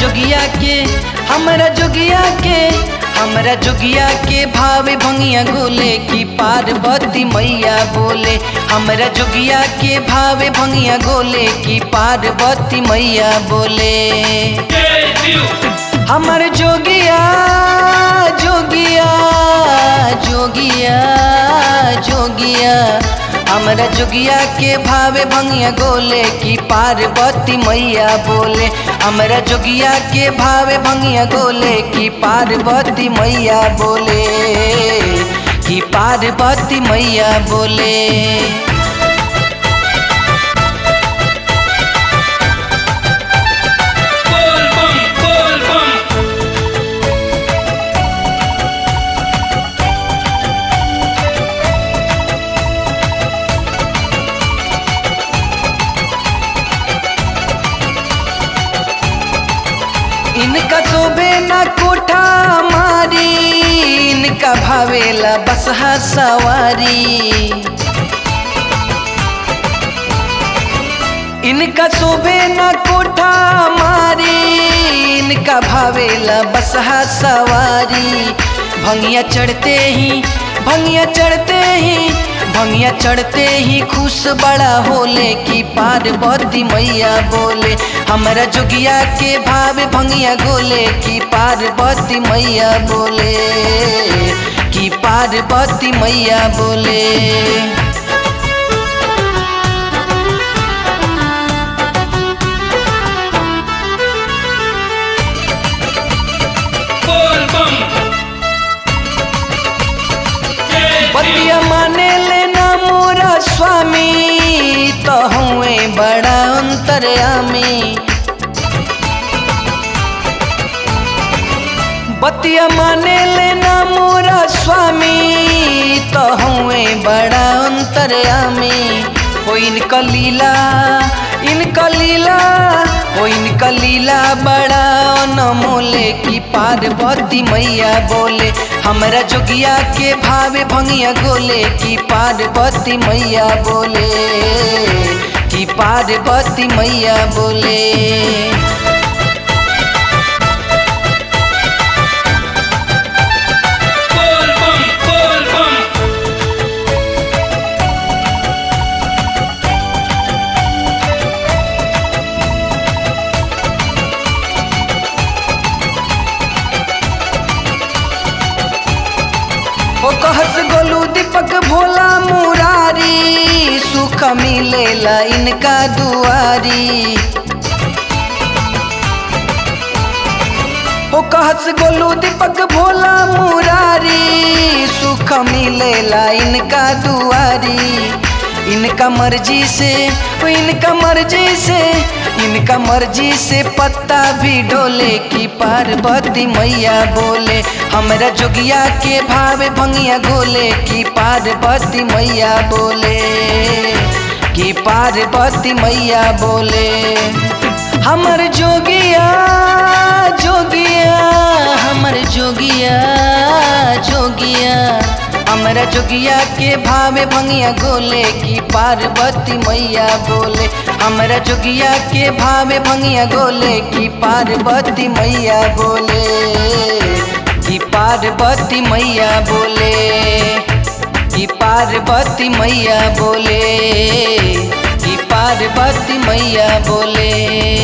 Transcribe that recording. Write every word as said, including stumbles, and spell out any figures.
जोगिया के हमरा जोगिया के हमरा जोगिया के भावे भंगिया गोले की पार्वती मैया बोले। हमरा जोगिया के भावे भंगिया गोले की पार्वती मैया बोले। हमर जोगिया जोगिया जोगिया जोगिया हमरा जोगिया के भावे भंगिया गोले की पार्वती मैया बोले। हमरा जोगिया के भावे भंगिया गोले की पार्वती मैया बोले की पार्वती मैया बोले। इनका शोभे न कोठा मारी, इनका भावेला बसहा सवारी। इनका शोभे न कोठा मारी, इनका भावेला बसहा सवारी। भंगिया चढ़ते ही भंगिया चढ़ते ही भंगिया चढ़ते ही खुश बड़ा होले की पार्वती मैया बोले। हमरा जोगिया के भावे भंगिया गोले की पार्वती मैया बोले की पार्वती मैया बोले। बतिया माने लेना मोरा स्वामी, तो हुए बड़ा अंतर्यामी। बतिया माने लेना मोरा स्वामी, तो हुए बड़ा अंतर्यामी। हो इनका लीला इनका लीला हो इनका लीला बड़ा अनमोले की पार्वती मैया बोले। हमरा जोगिया के भावे भंगिया गोले की पार्वती मैया बोले की पार्वती मैया बोले। ओ कहस गोलू दीपक भोला मुरारी, सुख मिलेला इनका दुआरी। ओ कहस गोलू दीपक भोला मुरारी, सुख मिलेला इनका दुआरी। इनका मर्जी से इनका मर्जी से इनका मर्जी से पत्ता भी डोले की पार्वती मैया बोले। हमरा जोगिया के भावे भंगिया गोले की पार्वती मैया बोले की पार्वती मैया बोले। हमर जोगिया जोगिया हमर जोगिया जोगिया हमरा जोगिया के भावे भंगिया गोले की पार्वती मैया बोले। हमरा जोगिया के भावे भंगिया गोले की पार्वती मैया बोले की पार्वती मैया बोले की पार्वती मैया बोले की पार्वती मैया बोले।